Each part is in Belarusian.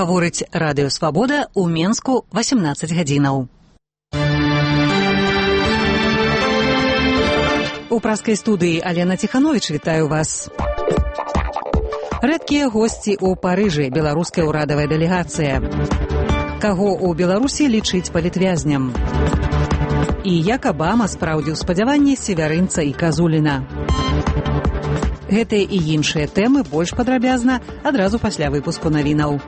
Гаворыць Радыё Свабода ў Менску 18 гадзінаў. У праскай студыі Алена Ціхановіч вітаю вас. Рэдкія госці ў Парыжы, беларуская ўрадавая дэлегацыя. Каго ў Беларусі лічыць палітвязням? І як Абама спраўдзіў спадзяванні Севярынца і Казуліна. Гэтыя і іншыя тэмы больш падрабязна адразу пасля выпуску навінаў.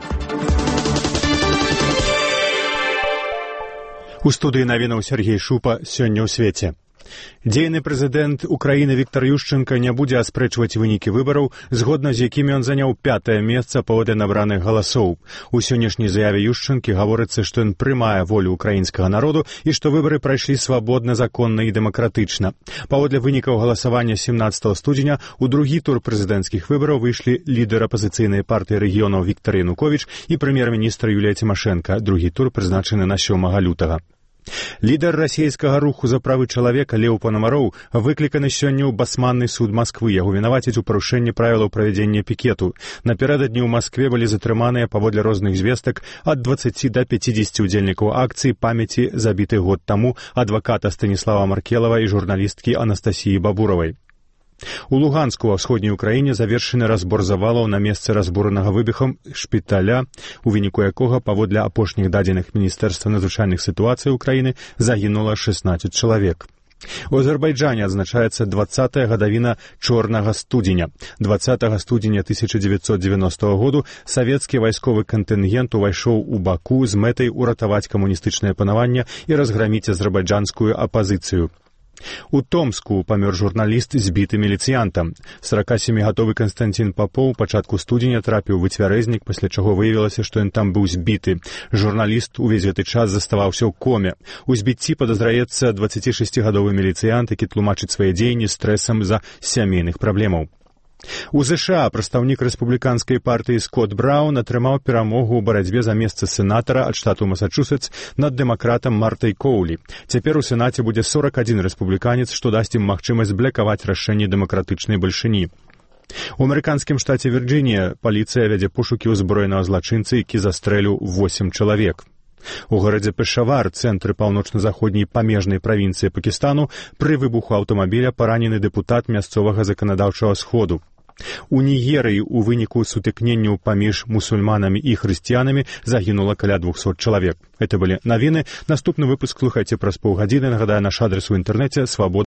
У студыі навінаў Сергей Шупа сёння ў свеце. Дзейны прэзідэнт Украіны Віктор Ющенка не будзе аспрэчваць вынікі выбараў, згодна з якімі ён заняў 5-е месца паводле набраных галасоў. У сённяшняй заяве Ющенкі гаворыцца, што ён прымае волю украінскага народу і што выбары прайшлі свабодна, законна і дэмакратычна. Паводле вынікаў галасавання 17 студзеня у другі тур прэзідэнцкіх выбараў выйшлі лідар апазіцыйнай партыі рэгіёнаў Віктор Януковіч і прэм'ер-міністр Юлія Цімашэнка. Другі тур прызначаны на 7 лютага. Лідар расійскага руху за правы чалавека Леў Панамароў выкліканы сёння ў басманны суд Масквы. Яго вінавацяць у парушэнні правілаў правядзення пікету. Напярэдадні ў Маскве былі затрыманыя паводле розных звестак ад 20 да 50 удзельнікаў акцыі памяці забітых год таму адваката Станіслава Маркелава і журналісткі Анастасіі Бабуравай. У Луганску ва ўсходняй Украіне завершаны разбор завалаў на месцы разбуранага выбухам шпіталя, у выніку якога, паводле апошніх дадзеных Міністэрства надзвычайных сітуацый Украіны, загінула 16 чалавек. У Азербайджане адзначаецца 20-я гадавіна чорнага студзеня. 20 студзеня 1990 году савецкі вайсковы кантынгент увайшоў у Баку з мэтай уратаваць камуністычнае панаванне і разграміць азербайджанскую апазіцыю. У Томску памёр журналіст, збіты міліцыянтам. 47-гадовы Канстантин Попоў у пачатку студзеня трапіў у выцвярэзнік, пасля чаго выявілася, што ён там быў збіты. Журналіст увесь гэты час заставаўся ў коме. У збіцці падазраецца 26-гадовы міліцыянт, які тлумачыць свае дзеянні стрэсам з-за сямейных праблемаў. У ЗША прадстаўнік рэспубліканскай партыі Скотт Браўн атрымаў перамогу ў барацьбе за месца сенатара ад штату Масачусетс над дэмакратам Мартай Коўлі. Цяпер у Сенаце будзе 41 рэспубліканец, што дасць ім магчымасць блакаваць рашэнне дэмакратычнай бальшыні. У амерыканскім штаце Вірджынія паліцыя вядзе пошукі ўзброенага злачынца, які застрэліў 8 чалавек. У горадзе Пешавар, цэнтры паўночна-заходняй памежнай правінцыі Пакістану, пры выбуху аўтамабіля паранены дэпутат мясцовага заканадаўчага сходу. У Нігерыі ў выніку сутыкненняў паміж мусульманамі і хрысціянамі загінула каля 200 чалавек. Гэта былі навіны. Наступны выпуск слухайце праз паўгадзіны. Нагадаю, наш адрес у інтэрнэце свабода.